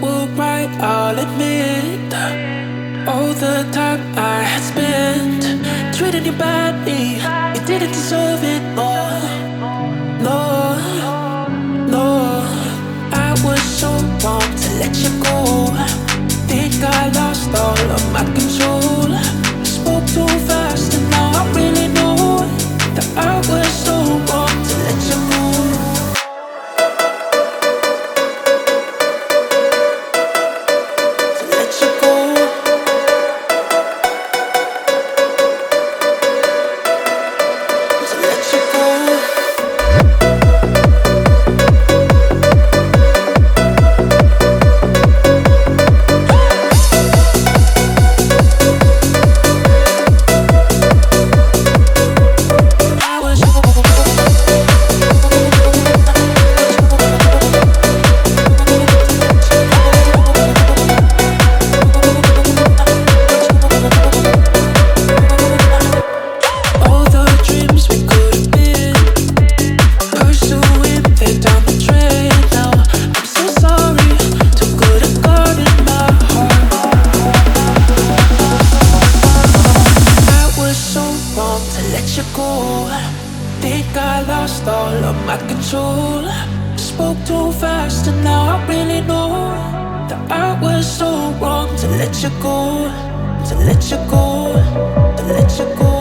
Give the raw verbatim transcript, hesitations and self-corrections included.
were right, I'll admit. All the time I had spent treating you badly, you didn't deserve it more. No, no, I was so wrong to let you go. Think I lost all of my control. Spoke too fast and now I really know that I was so wrong to let you go. To let you go. To let you go. Think I lost all of my control. Spoke too fast and now I really know that I was so wrong to let you go. To let you go. To let you go.